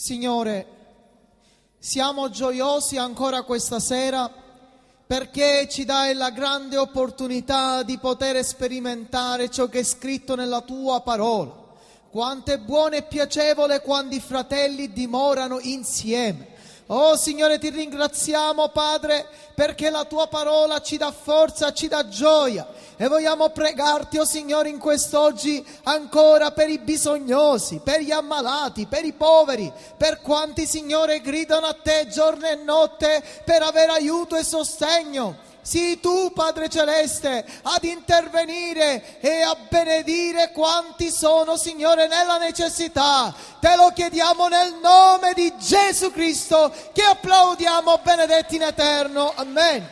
Signore, siamo gioiosi ancora questa sera perché ci dai la grande opportunità di poter sperimentare ciò che è scritto nella Tua parola. Quanto è buono e piacevole quando i fratelli dimorano insieme. Oh Signore, ti ringraziamo Padre perché la Tua parola ci dà forza, ci dà gioia e vogliamo pregarti, oh Signore, in quest'oggi ancora per i bisognosi, per gli ammalati, per i poveri, per quanti, Signore, gridano a Te giorno e notte per avere aiuto e sostegno. Sii Tu, Padre Celeste, ad intervenire e a benedire quanti sono, Signore, nella necessità. Te lo chiediamo nel nome di Gesù Cristo, che applaudiamo, benedetti in eterno. Amen.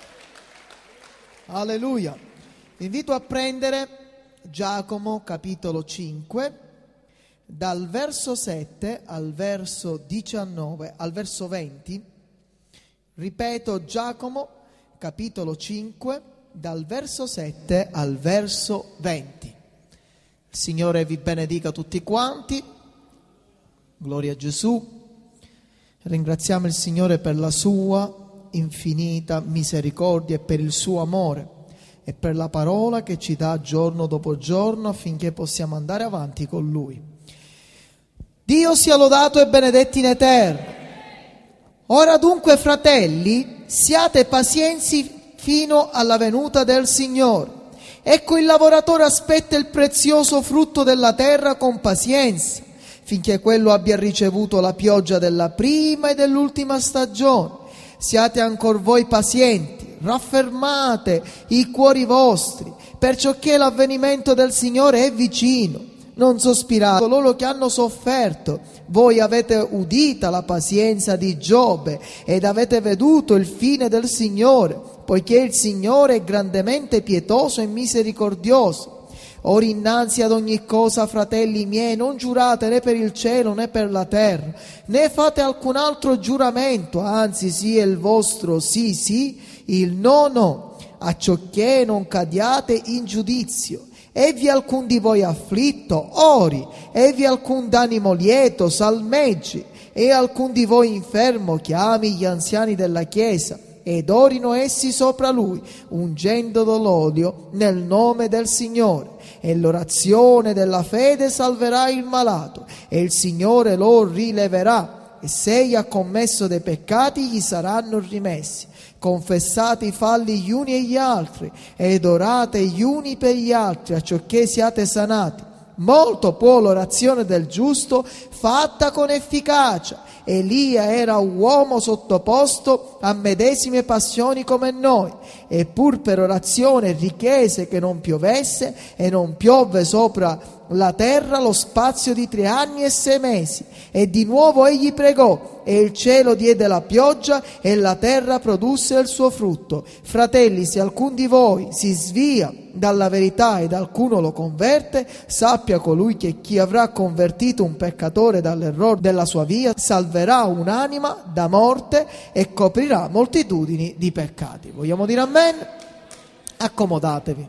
Alleluia. Vi invito a prendere Giacomo capitolo 5, dal verso 7 al verso 19, al verso 20. Ripeto, Giacomo capitolo 5, dal verso 7 al verso 20. Il Signore vi benedica tutti quanti. Gloria a Gesù. Ringraziamo il Signore per la sua infinita misericordia e per il suo amore e per la parola che ci dà giorno dopo giorno affinché possiamo andare avanti con Lui. Dio sia lodato e benedetti in eterno. Ora dunque, fratelli, siate pazienzi fino alla venuta del Signore. Ecco, il lavoratore aspetta il prezioso frutto della terra con pazienza, finché quello abbia ricevuto la pioggia della prima e dell'ultima stagione. Siate ancor voi pazienti, raffermate i cuori vostri, perciò che l'avvenimento del Signore è vicino. Non sospirate coloro che hanno sofferto. Voi avete udita la pazienza di Giobbe ed avete veduto il fine del Signore, poiché il Signore è grandemente pietoso e misericordioso. Ora innanzi ad ogni cosa, fratelli miei, non giurate né per il cielo né per la terra, né fate alcun altro giuramento, anzi sia il vostro sì sì, il no no, acciocché non cadiate in giudizio. E vi alcun di voi afflitto, ori, e vi alcun d'animo lieto, salmeggi, e alcun di voi infermo, chiami gli anziani della Chiesa, ed orino essi sopra lui, ungendo l'olio nel nome del Signore. E l'orazione della fede salverà il malato, e il Signore lo rileverà, e se egli ha commesso dei peccati gli saranno rimessi. Confessate i falli gli uni e gli altri ed orate gli uni per gli altri, acciocché siate sanati. Molto può l'orazione del giusto fatta con efficacia. Elia era un uomo sottoposto a medesime passioni come noi, e pur per orazione richiese che non piovesse, e non piovve sopra la terra lo spazio di 3 anni e 6 mesi. E di nuovo egli pregò, e il cielo diede la pioggia, e la terra produsse il suo frutto. Fratelli, se alcun di voi si svia dalla verità ed alcuno lo converte, sappia colui che chi avrà convertito un peccatore dall'errore della sua via salverà un'anima da morte e coprirà moltitudini di peccati. Vogliamo dire amen? Accomodatevi.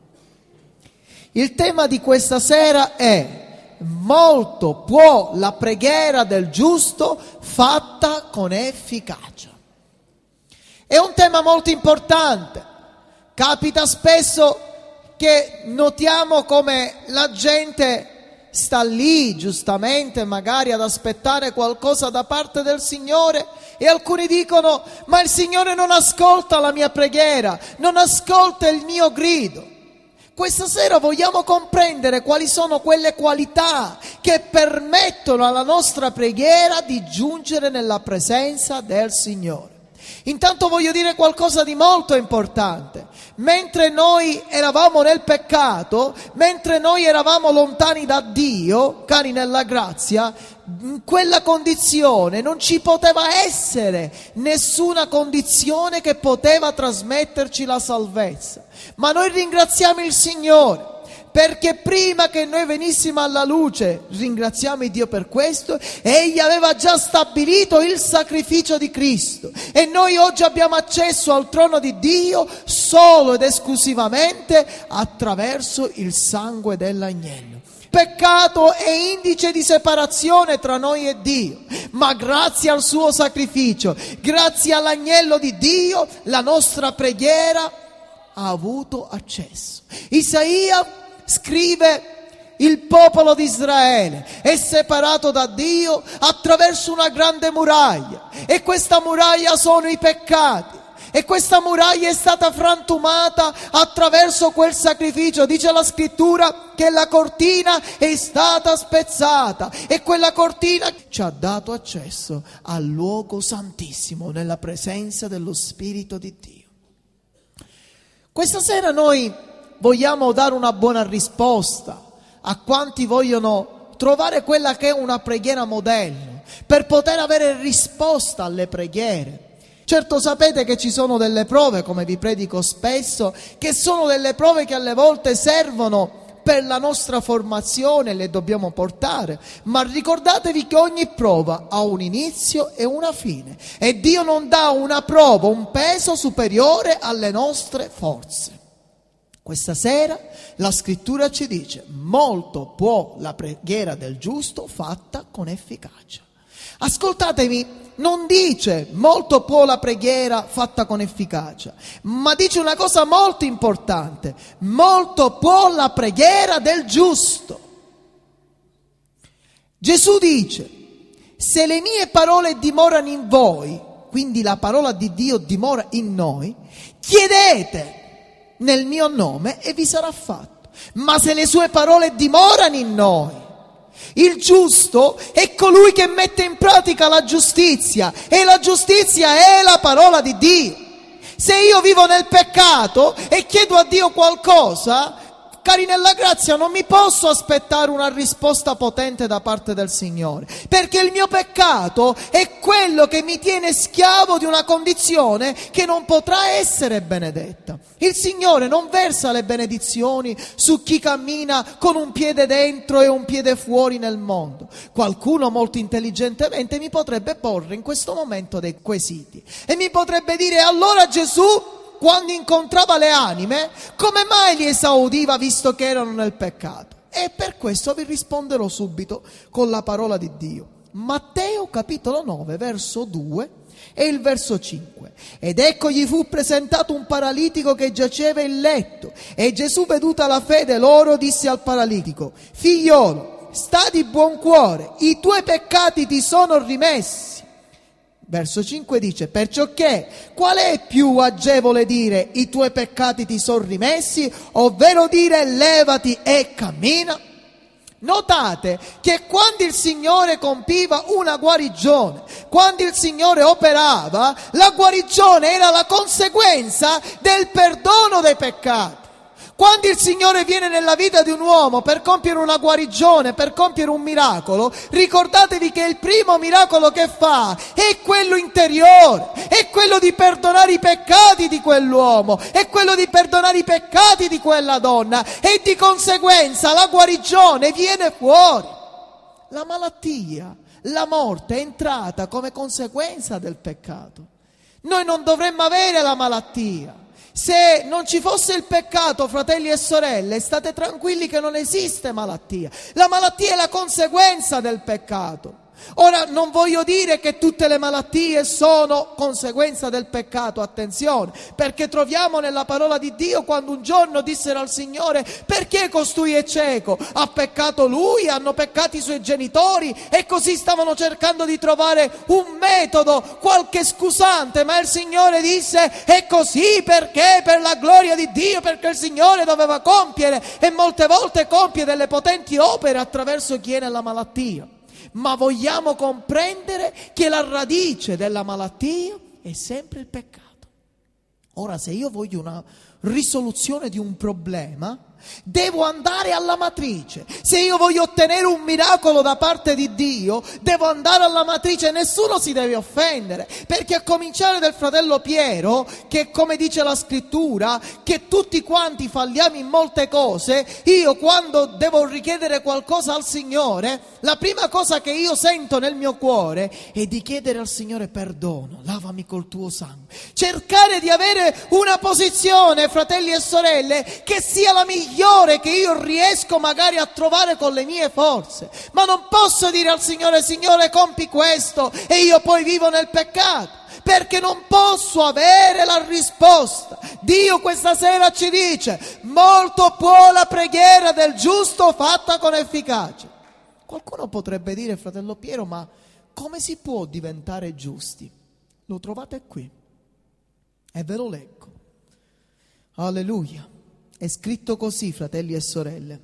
Il tema di questa sera è: molto può la preghiera del giusto fatta con efficacia. È un tema molto importante. Capita spesso che notiamo come la gente sta lì giustamente magari ad aspettare qualcosa da parte del Signore, e alcuni dicono: ma il Signore non ascolta la mia preghiera, non ascolta il mio grido. Questa sera vogliamo comprendere quali sono quelle qualità che permettono alla nostra preghiera di giungere nella presenza del Signore. Intanto voglio dire qualcosa di molto importante. Mentre noi eravamo nel peccato, mentre noi eravamo lontani da Dio, cari nella grazia, in quella condizione non ci poteva essere nessuna condizione che poteva trasmetterci la salvezza. Ma noi ringraziamo il Signore, perché prima che noi venissimo alla luce, ringraziamo il Dio per questo, Egli aveva già stabilito il sacrificio di Cristo, e noi oggi abbiamo accesso al trono di Dio solo ed esclusivamente attraverso il sangue dell'agnello. Peccato è indice di separazione tra noi e Dio, ma grazie al suo sacrificio, grazie all'agnello di Dio, la nostra preghiera ha avuto accesso. Isaia scrive: il popolo di Israele è separato da Dio attraverso una grande muraglia, e questa muraglia sono i peccati. E questa muraglia è stata frantumata attraverso quel sacrificio. Dice la scrittura che la cortina è stata spezzata, e quella cortina ci ha dato accesso al luogo santissimo, nella presenza dello Spirito di Dio. Questa sera noi vogliamo dare una buona risposta a quanti vogliono trovare quella che è una preghiera modello, per poter avere risposta alle preghiere. Certo, sapete che ci sono delle prove, come vi predico spesso, che sono delle prove che alle volte servono per la nostra formazione, le dobbiamo portare, ma ricordatevi che ogni prova ha un inizio e una fine, e Dio non dà una prova, un peso superiore alle nostre forze. Questa sera la scrittura ci dice: molto può la preghiera del giusto fatta con efficacia. Ascoltatemi, non dice molto può la preghiera fatta con efficacia, ma dice una cosa molto importante: molto può la preghiera del giusto. Gesù dice: se le mie parole dimorano in voi, quindi la parola di Dio dimora in noi, chiedete nel mio nome e vi sarà fatto. Ma se le sue parole dimorano in noi, il giusto è colui che mette in pratica la giustizia, e la giustizia è la parola di Dio. Se io vivo nel peccato e chiedo a Dio qualcosa, cari nella grazia, non mi posso aspettare una risposta potente da parte del Signore, perché il mio peccato è quello che mi tiene schiavo di una condizione che non potrà essere benedetta. Il Signore non versa le benedizioni su chi cammina con un piede dentro e un piede fuori nel mondo. Qualcuno molto intelligentemente mi potrebbe porre in questo momento dei quesiti e mi potrebbe dire: allora Gesù, quando incontrava le anime, come mai li esaudiva visto che erano nel peccato? E per questo vi risponderò subito con la parola di Dio. Matteo capitolo 9 verso 2 e il verso 5. Ed ecco gli fu presentato un paralitico che giaceva in letto, e Gesù, veduta la fede loro, disse al paralitico: figliolo, sta di buon cuore, i tuoi peccati ti sono rimessi. Verso 5 dice: perciò che qual è più agevole dire i tuoi peccati ti sono rimessi, ovvero dire levati e cammina? Notate che quando il Signore compiva una guarigione, quando il Signore operava, la guarigione era la conseguenza del perdono dei peccati. Quando il Signore viene nella vita di un uomo per compiere una guarigione, per compiere un miracolo, ricordatevi che il primo miracolo che fa è quello interiore, è quello di perdonare i peccati di quell'uomo, è quello di perdonare i peccati di quella donna, e di conseguenza la guarigione viene fuori. La malattia, la morte è entrata come conseguenza del peccato. Noi non dovremmo avere la malattia. Se non ci fosse il peccato, fratelli e sorelle, state tranquilli che non esiste malattia. La malattia è la conseguenza del peccato. Ora, non voglio dire che tutte le malattie sono conseguenza del peccato, attenzione, perché troviamo nella parola di Dio quando un giorno dissero al Signore: perché costui è cieco? Ha peccato lui? Hanno peccato i suoi genitori? E così stavano cercando di trovare un metodo, qualche scusante, ma il Signore disse: è così perché per la gloria di Dio, perché il Signore doveva compiere, e molte volte compie delle potenti opere attraverso chi è nella malattia. Ma vogliamo comprendere che la radice della malattia è sempre il peccato. Ora, se io voglio una risoluzione di un problema, devo andare alla matrice. Se io voglio ottenere un miracolo da parte di Dio, devo andare alla matrice. Nessuno si deve offendere, perché a cominciare dal fratello Piero, che come dice la scrittura, che tutti quanti falliamo in molte cose, io quando devo richiedere qualcosa al Signore, la prima cosa che io sento nel mio cuore è di chiedere al Signore perdono, lavami col tuo sangue. Cercare di avere una posizione, fratelli e sorelle, che sia la migliore migliore che io riesco magari a trovare con le mie forze. Ma non posso dire al Signore: Signore, compi questo, e io poi vivo nel peccato, perché non posso avere la risposta. Dio questa sera ci dice: molto può la preghiera del giusto fatta con efficacia. Qualcuno potrebbe dire: fratello Piero, ma come si può diventare giusti? Lo trovate qui e ve lo leggo. Alleluia. È scritto così, fratelli e sorelle: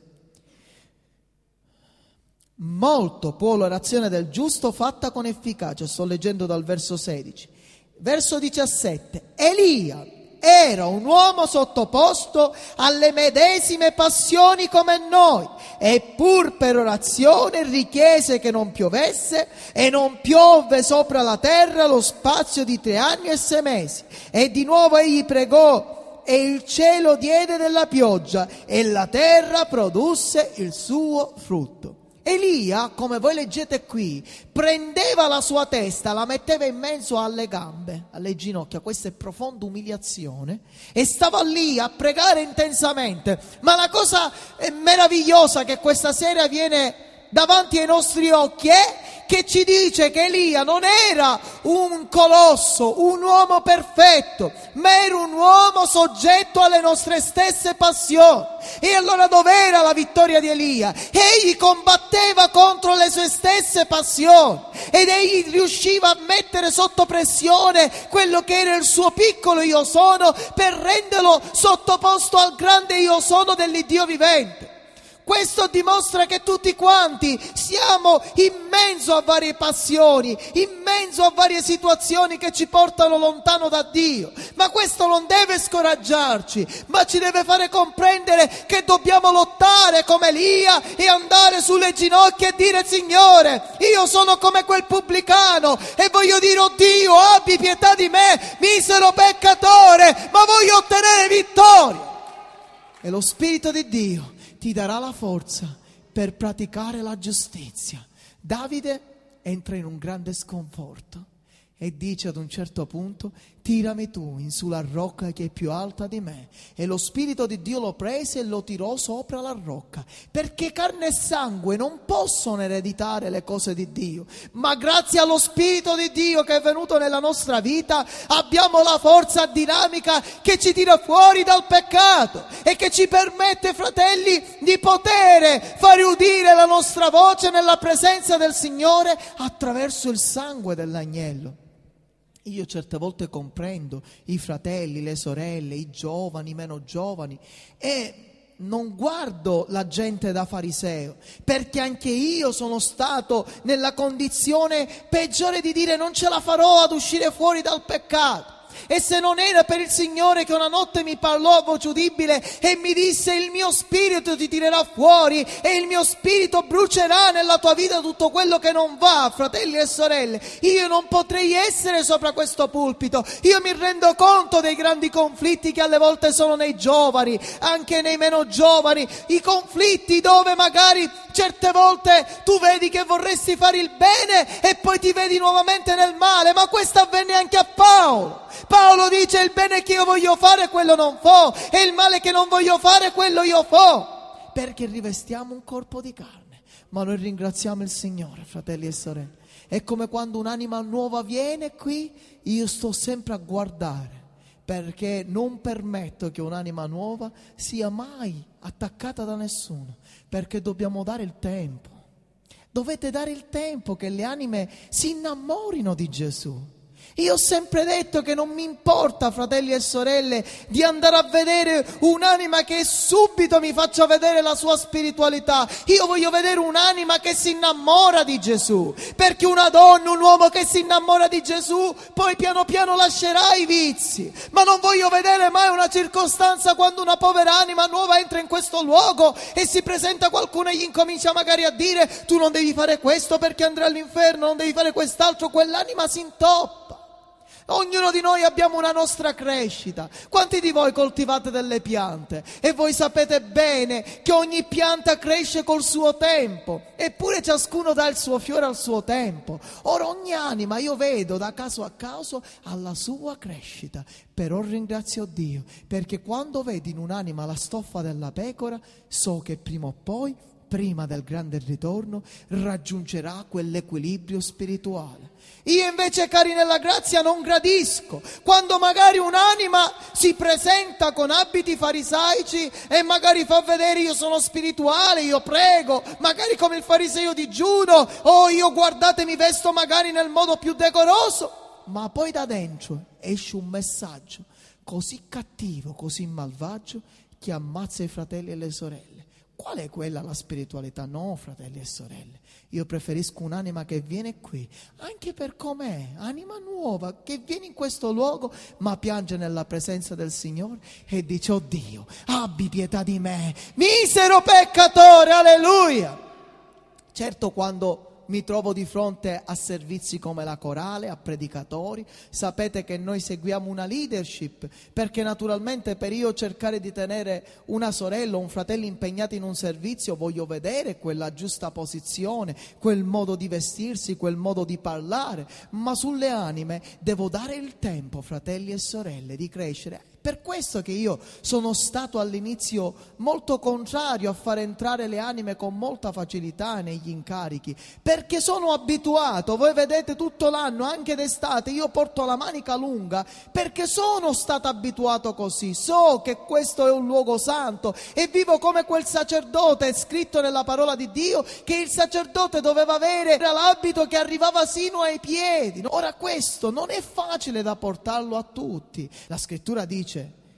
molto può l'orazione del giusto fatta con efficacia. Sto leggendo dal verso 16. Verso 17: Elia era un uomo sottoposto alle medesime passioni come noi, e pur per orazione richiese che non piovesse, e non piovve sopra la terra lo spazio di 3 anni e 6 mesi. E di nuovo egli pregò, e il cielo diede della pioggia, e la terra produsse il suo frutto. Elia, come voi leggete qui, prendeva la sua testa, la metteva in mezzo alle gambe, alle ginocchia, questa è profonda umiliazione, e stava lì a pregare intensamente. Ma la cosa meravigliosa che questa sera viene davanti ai nostri occhi è che ci dice che Elia non era un colosso, un uomo perfetto, ma era un uomo soggetto alle nostre stesse passioni. E allora dov'era la vittoria di Elia? Egli combatteva contro le sue stesse passioni, ed egli riusciva a mettere sotto pressione quello che era il suo piccolo io sono, per renderlo sottoposto al grande io sono dell'Iddio vivente. Questo dimostra che tutti quanti siamo in mezzo a varie passioni, in mezzo a varie situazioni che ci portano lontano da Dio. Ma questo non deve scoraggiarci, ma ci deve fare comprendere che dobbiamo lottare come Elia e andare sulle ginocchia e dire: Signore, io sono come quel pubblicano e voglio dire: oh Dio, abbi pietà di me, misero peccatore, ma voglio ottenere vittoria. E lo Spirito di Dio ti darà la forza per praticare la giustizia. Davide entra in un grande sconforto e dice ad un certo punto: tirami tu in sulla rocca che è più alta di me. E lo Spirito di Dio lo prese e lo tirò sopra la rocca, perché carne e sangue non possono ereditare le cose di Dio, ma grazie allo Spirito di Dio che è venuto nella nostra vita abbiamo la forza dinamica che ci tira fuori dal peccato e che ci permette, fratelli, di poter fare udire la nostra voce nella presenza del Signore attraverso il sangue dell'agnello. Io certe volte comprendo i fratelli, le sorelle, i giovani, i meno giovani, e non guardo la gente da fariseo, perché anche io sono stato nella condizione peggiore di dire: non ce la farò ad uscire fuori dal peccato. E se non era per il Signore che una notte mi parlò a voce udibile e mi disse: il mio spirito ti tirerà fuori e il mio spirito brucerà nella tua vita tutto quello che non va, fratelli e sorelle, io non potrei essere sopra questo pulpito. Io mi rendo conto dei grandi conflitti che alle volte sono nei giovani, anche nei meno giovani, i conflitti dove magari certe volte tu vedi che vorresti fare il bene e poi ti vedi nuovamente nel male. Ma questo avvenne anche a Paolo. Paolo dice: il bene che io voglio fare quello non fo, e il male che non voglio fare quello io fo, perché rivestiamo un corpo di carne. Ma noi ringraziamo il Signore, fratelli e sorelle. È come quando un'anima nuova viene qui, io sto sempre a guardare, perché non permetto che un'anima nuova sia mai attaccata da nessuno, perché dobbiamo dare il tempo. Dovete dare il tempo che le anime si innamorino di Gesù. Io ho sempre detto che non mi importa, fratelli e sorelle, di andare a vedere un'anima che subito mi faccia vedere la sua spiritualità. Io voglio vedere un'anima che si innamora di Gesù, perché una donna, un uomo che si innamora di Gesù poi piano piano lascerà i vizi. Ma non voglio vedere mai una circostanza quando una povera anima nuova entra in questo luogo e si presenta qualcuno e gli incomincia magari a dire: tu non devi fare questo perché andrai all'inferno, non devi fare quest'altro. Quell'anima si intoppa. Ognuno di noi abbiamo una nostra crescita. Quanti di voi coltivate delle piante? E voi sapete bene che ogni pianta cresce col suo tempo, eppure ciascuno dà il suo fiore al suo tempo. Ora ogni anima, io vedo da caso a caso, alla sua crescita. Però ringrazio Dio, perché quando vedi in un'anima la stoffa della pecora, so che prima o poi, prima del grande ritorno, raggiungerà quell'equilibrio spirituale. Io invece, cari nella grazia, non gradisco quando magari un'anima si presenta con abiti farisaici e magari fa vedere: io sono spirituale, io prego, magari come il fariseo digiuno, o io, guardate, mi vesto magari nel modo più decoroso, ma poi da dentro esce un messaggio così cattivo, così malvagio, che ammazza i fratelli e le sorelle. Qual è quella la spiritualità? No, fratelli e sorelle, io preferisco un'anima che viene qui, anche per com'è, anima nuova, che viene in questo luogo, ma piange nella presenza del Signore e dice: oh Dio, abbi pietà di me, misero peccatore, alleluia. Certo, quando mi trovo di fronte a servizi come la corale, a predicatori, sapete che noi seguiamo una leadership, perché naturalmente per io cercare di tenere una sorella o un fratello impegnati in un servizio voglio vedere quella giusta posizione, quel modo di vestirsi, quel modo di parlare, ma sulle anime devo dare il tempo, fratelli e sorelle, di crescere. Per questo che io sono stato all'inizio molto contrario a far entrare le anime con molta facilità negli incarichi, perché sono abituato, voi vedete tutto l'anno, anche d'estate, io porto la manica lunga, perché sono stato abituato così, so che questo è un luogo santo e vivo come quel sacerdote, è scritto nella parola di Dio che il sacerdote doveva avere l'abito che arrivava sino ai piedi. Ora questo non è facile da portarlo a tutti. La scrittura dice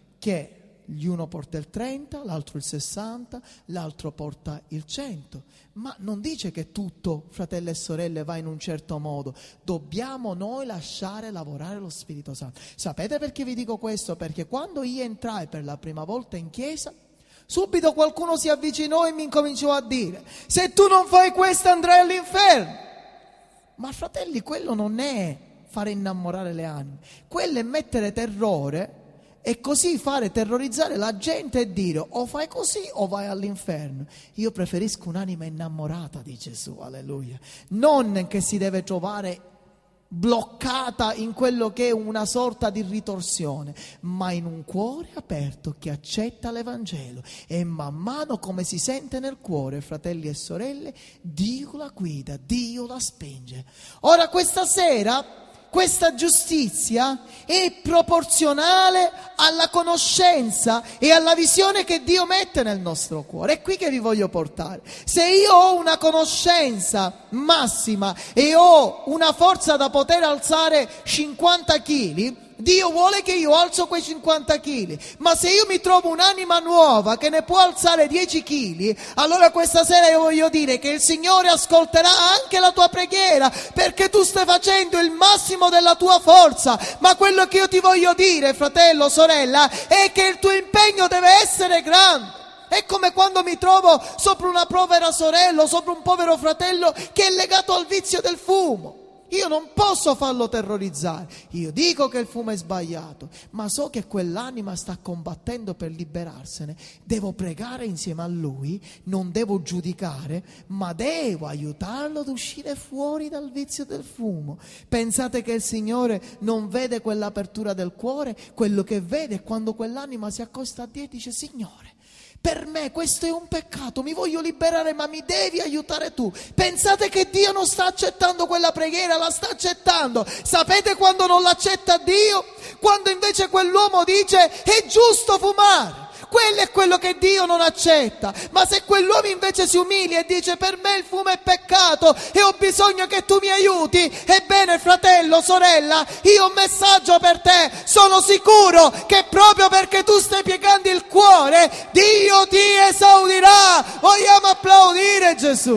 che uno porta il 30, l'altro il 60, l'altro porta il 100, ma non dice che tutto, fratelli e sorelle, va in un certo modo. Dobbiamo noi lasciare lavorare lo Spirito Santo. Sapete perché vi dico questo? Perché quando io entrai per la prima volta in chiesa, subito qualcuno si avvicinò e mi incominciò a dire: se tu non fai questo andrai all'inferno. Ma fratelli, quello non è fare innamorare le anime, quello è mettere terrore e così fare terrorizzare la gente e dire: o fai così o vai all'inferno. Io preferisco un'anima innamorata di Gesù, alleluia, non che si deve trovare bloccata in quello che è una sorta di ritorsione, ma in un cuore aperto che accetta l'Evangelo, e man mano come si sente nel cuore, fratelli e sorelle, Dio la guida, Dio la spinge. Ora questa sera questa giustizia è proporzionale alla conoscenza e alla visione che Dio mette nel nostro cuore. È qui che vi voglio portare. Se io ho una conoscenza massima e ho una forza da poter alzare 50 kg, Dio vuole che io alzo quei 50 kg, ma se io mi trovo un'anima nuova che ne può alzare 10 kg, allora questa sera io voglio dire che il Signore ascolterà anche la tua preghiera, perché tu stai facendo il massimo della tua forza. Ma quello che io ti voglio dire, fratello, sorella, è che il tuo impegno deve essere grande. È come quando mi trovo sopra una povera sorella o sopra un povero fratello che è legato al vizio del fumo. Io non posso farlo terrorizzare. Io dico che il fumo è sbagliato, ma so che quell'anima sta combattendo per liberarsene. Devo pregare insieme a lui, non devo giudicare, ma devo aiutarlo ad uscire fuori dal vizio del fumo. Pensate che il Signore non vede quell'apertura del cuore? Quello che vede è quando quell'anima si accosta a Dio e dice: Signore, per me questo è un peccato, mi voglio liberare, ma mi devi aiutare tu. Pensate che Dio non sta accettando quella preghiera? La sta accettando. Sapete quando non l'accetta Dio? Quando invece quell'uomo dice: è giusto fumare. Quello è quello che Dio non accetta. Ma se quell'uomo invece si umilia e dice: per me il fumo è peccato e ho bisogno che tu mi aiuti, ebbene, fratello, sorella, io ho un messaggio per te. Sono sicuro che proprio perché tu stai piegando il cuore, Dio ti esaudirà. Vogliamo applaudire Gesù.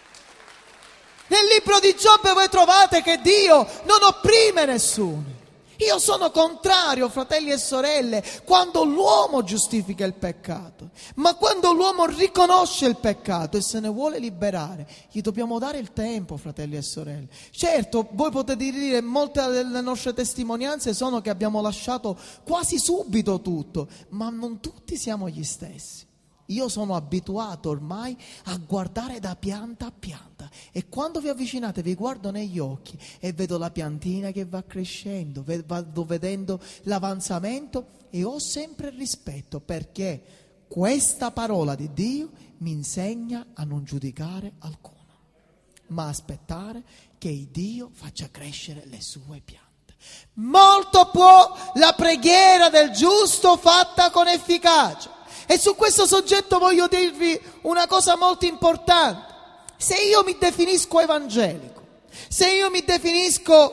Nel libro di Giobbe voi trovate che Dio non opprime nessuno. Io sono contrario, fratelli e sorelle, quando l'uomo giustifica il peccato, ma quando l'uomo riconosce il peccato e se ne vuole liberare, gli dobbiamo dare il tempo, fratelli e sorelle. Certo, voi potete dire, molte delle nostre testimonianze sono che abbiamo lasciato quasi subito tutto, ma non tutti siamo gli stessi. Io sono abituato ormai a guardare da pianta a pianta e quando vi avvicinate vi guardo negli occhi e vedo la piantina che va crescendo, vado vedendo l'avanzamento e ho sempre rispetto perché questa parola di Dio mi insegna a non giudicare alcuno, ma aspettare che Dio faccia crescere le sue piante. Molto può la preghiera del giusto fatta con efficacia. E su questo soggetto voglio dirvi una cosa molto importante. Se io mi definisco evangelico, se io mi definisco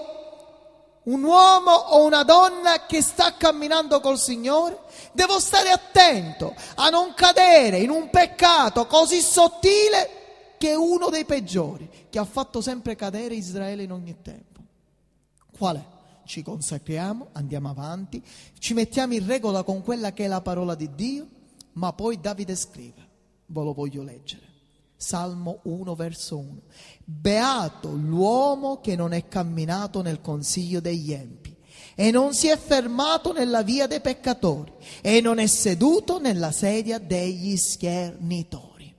un uomo o una donna che sta camminando col Signore, devo stare attento a non cadere in un peccato così sottile che è uno dei peggiori, che ha fatto sempre cadere Israele in ogni tempo. Qual è? Ci consacriamo, andiamo avanti, ci mettiamo in regola con quella che è la parola di Dio. Ma poi Davide scrive, ve lo voglio leggere, Salmo 1 verso 1, beato l'uomo che non è camminato nel consiglio degli empi e non si è fermato nella via dei peccatori e non è seduto nella sedia degli schernitori.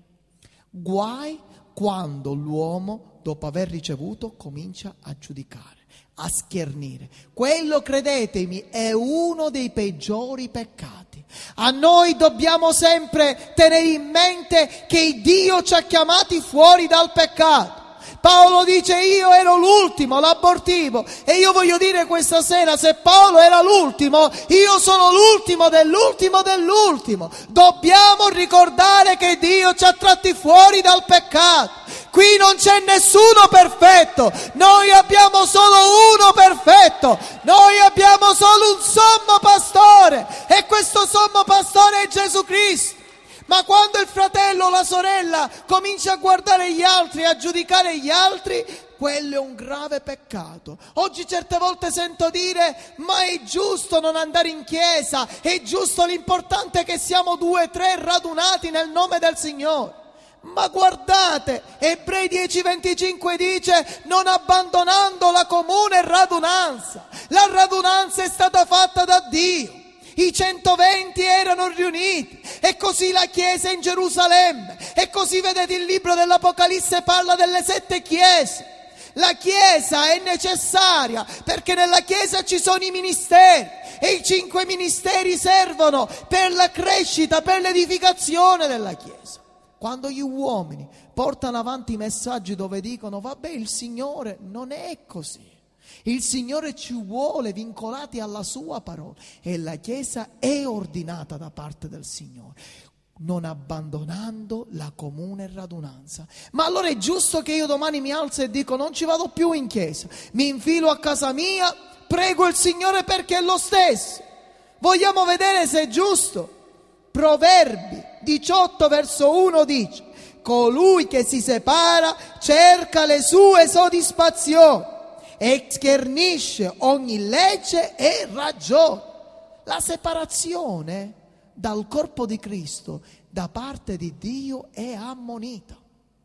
Guai quando l'uomo, dopo aver ricevuto, comincia a giudicare, a schernire. Quello, credetemi, è uno dei peggiori peccati. A noi dobbiamo sempre tenere in mente che Dio ci ha chiamati fuori dal peccato. Paolo dice io ero l'ultimo, l'abortivo, e io voglio dire questa sera, se Paolo era l'ultimo, io sono l'ultimo dell'ultimo dell'ultimo. Dobbiamo ricordare che Dio ci ha tratti fuori dal peccato. Qui non c'è nessuno perfetto, noi abbiamo solo uno perfetto, noi abbiamo solo un sommo pastore e questo sommo pastore è Gesù Cristo. Ma quando il fratello o la sorella comincia a guardare gli altri, a giudicare gli altri, quello è un grave peccato. Oggi certe volte sento dire, ma è giusto non andare in chiesa, è giusto, l'importante è che siamo 2 o 3 radunati nel nome del Signore. Ma guardate, Ebrei 10:25 dice, non abbandonando la comune radunanza. La radunanza è stata fatta da Dio. I 120 erano riuniti e così la chiesa in Gerusalemme e così vedete il libro dell'Apocalisse parla delle 7 chiese. La chiesa è necessaria perché nella chiesa ci sono i ministeri e i 5 ministeri servono per la crescita, per l'edificazione della chiesa. Quando gli uomini portano avanti i messaggi dove dicono vabbè il Signore non è così. Il Signore ci vuole vincolati alla sua parola e la Chiesa è ordinata da parte del Signore, non abbandonando la comune radunanza. Ma allora è giusto che io domani mi alzo e dico non ci vado più in chiesa, mi infilo a casa mia, prego il Signore perché è lo stesso. Vogliamo vedere se è giusto? Proverbi 18 verso 1 dice, colui che si separa cerca le sue soddisfazioni e schernisce ogni legge e ragione. La separazione dal corpo di Cristo da parte di Dio è ammonita.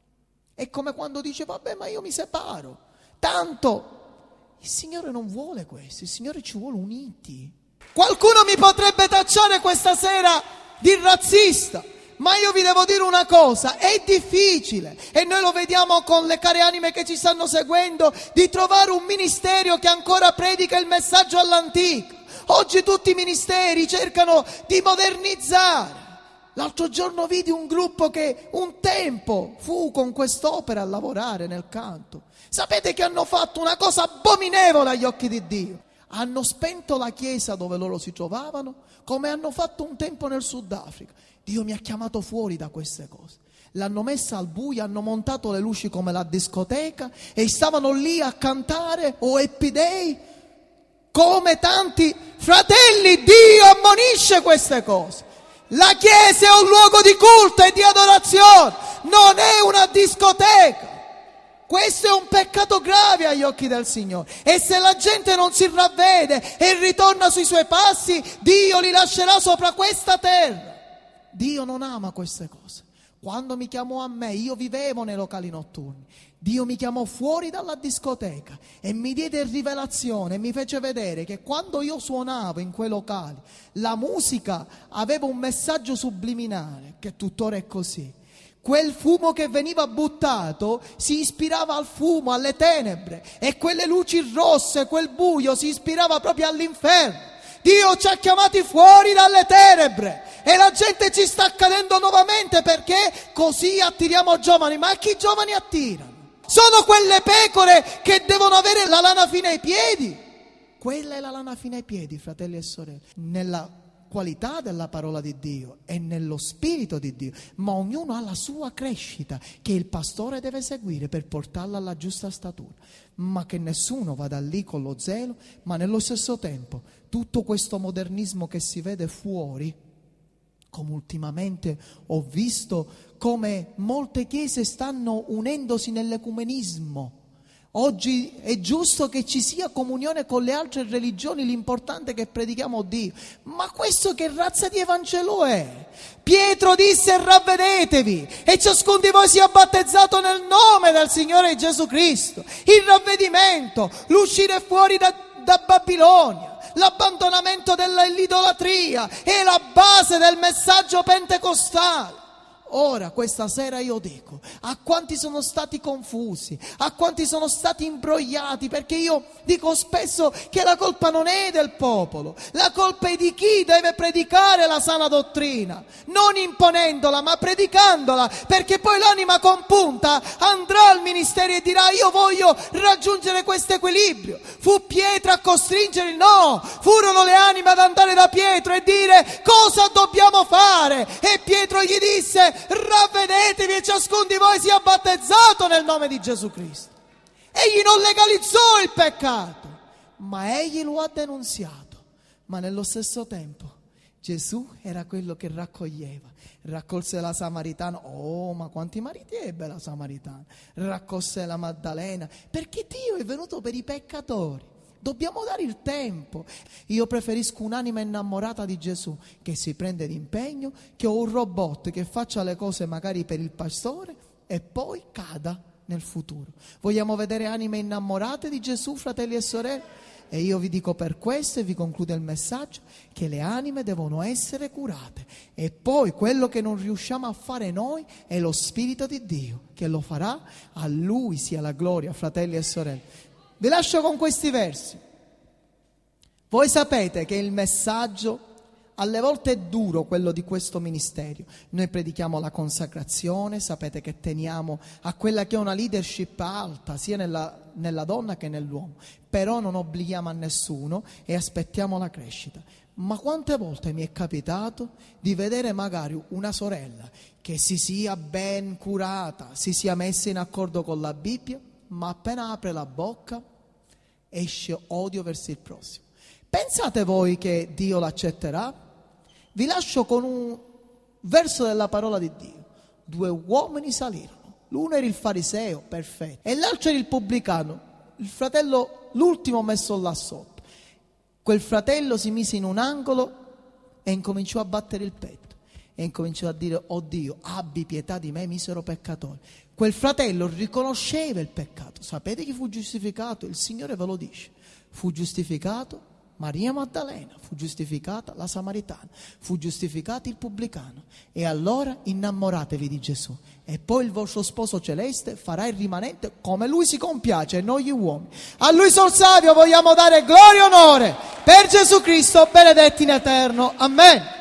È come quando dice vabbè ma io mi separo, tanto il Signore non vuole questo, il Signore ci vuole uniti. Qualcuno mi potrebbe tacciare questa sera di razzista, ma io vi devo dire una cosa, è difficile, e noi lo vediamo con le care anime che ci stanno seguendo, di trovare un ministero che ancora predica il messaggio all'antico. Oggi tutti i ministeri cercano di modernizzare. L'altro giorno vidi un gruppo che un tempo fu con quest'opera a lavorare nel canto. Sapete che hanno fatto una cosa abominevole agli occhi di Dio? Hanno spento la chiesa dove loro si trovavano, come hanno fatto un tempo nel Sudafrica. Dio mi ha chiamato fuori da queste cose. L'hanno messa al buio, hanno montato le luci come la discoteca e stavano lì a cantare o Happy Day come tanti fratelli. Dio ammonisce queste cose. La chiesa è un luogo di culto e di adorazione, non è una discoteca. Questo è un peccato grave agli occhi del Signore. E se la gente non si ravvede e ritorna sui suoi passi, Dio li lascerà sopra questa terra. Dio non ama queste cose. Quando mi chiamò a me, io vivevo nei locali notturni. Dio mi chiamò fuori dalla discoteca e mi diede rivelazione e mi fece vedere che quando io suonavo in quei locali, la musica aveva un messaggio subliminale, che tuttora è così. Quel fumo che veniva buttato si ispirava al fumo, alle tenebre, e quelle luci rosse, quel buio si ispirava proprio all'inferno. Dio ci ha chiamati fuori dalle tenebre e la gente ci sta cadendo nuovamente, perché così attiriamo giovani. Ma chi giovani attirano? Sono quelle pecore che devono avere la lana fine ai piedi. Quella è la lana fine ai piedi, fratelli e sorelle, nella qualità della parola di Dio e nello spirito di Dio, ma ognuno ha la sua crescita che il pastore deve seguire per portarla alla giusta statura, ma che nessuno vada lì con lo zelo. Ma nello stesso tempo tutto questo modernismo che si vede fuori, come ultimamente ho visto come molte chiese stanno unendosi nell'ecumenismo. Oggi è giusto che ci sia comunione con le altre religioni, l'importante è che predichiamo Dio. Ma questo che razza di Evangelo è? Pietro disse: ravvedetevi e ciascuno di voi sia battezzato nel nome del Signore Gesù Cristo. Il ravvedimento, l'uscire fuori da Babilonia, l'abbandonamento dell'idolatria è la base del messaggio pentecostale. Ora, questa sera io dico, a quanti sono stati confusi, a quanti sono stati imbrogliati, perché io dico spesso che la colpa non è del popolo, la colpa è di chi deve predicare la sana dottrina, non imponendola ma predicandola, perché poi l'anima compunta andrà al ministero e dirà: io voglio raggiungere questo equilibrio. Fu Pietro a costringere? No, furono le anime ad andare da Pietro e dire: cosa dobbiamo fare? E Pietro gli disse: ravvedetevi e ciascuno di voi sia battezzato nel nome di Gesù Cristo. Egli non legalizzò il peccato, ma egli lo ha denunziato. Ma nello stesso tempo Gesù era quello che raccolse la Samaritana. Oh, ma quanti mariti ebbe la Samaritana! Raccolse la Maddalena, perché Dio è venuto per i peccatori. Dobbiamo dare il tempo. Io preferisco un'anima innamorata di Gesù che si prende d'impegno, che un robot che faccia le cose magari per il pastore e poi cada nel futuro. Vogliamo vedere anime innamorate di Gesù, fratelli e sorelle? E io vi dico per questo, e vi concludo il messaggio, che le anime devono essere curate. E poi quello che non riusciamo a fare noi è lo Spirito di Dio che lo farà. A Lui sia la gloria, fratelli e sorelle. Vi lascio con questi versi. Voi sapete che il messaggio alle volte è duro, quello di questo ministero. Noi predichiamo la consacrazione, sapete che teniamo a quella che è una leadership alta, sia nella donna che nell'uomo. Però non obblighiamo a nessuno e aspettiamo la crescita. Ma quante volte mi è capitato di vedere magari una sorella che si sia ben curata, si sia messa in accordo con la Bibbia, ma appena apre la bocca esce odio verso il prossimo. Pensate voi che Dio l'accetterà? Vi lascio con un verso della parola di Dio. 2 uomini salirono, l'uno era il fariseo perfetto e l'altro era il pubblicano, il fratello, l'ultimo messo là sotto. Quel fratello si mise in un angolo e incominciò a battere il petto e incominciò a dire: oh Dio, abbi pietà di me, misero peccatore. Quel fratello riconosceva il peccato. Sapete chi fu giustificato? Il Signore ve lo dice. Fu giustificato Maria Maddalena, fu giustificata la Samaritana, fu giustificato il pubblicano. E allora innamoratevi di Gesù e poi il vostro sposo celeste farà il rimanente come Lui si compiace e noi gli uomini. A Lui sol Savio vogliamo dare gloria e onore per Gesù Cristo, benedetti in eterno. Amen.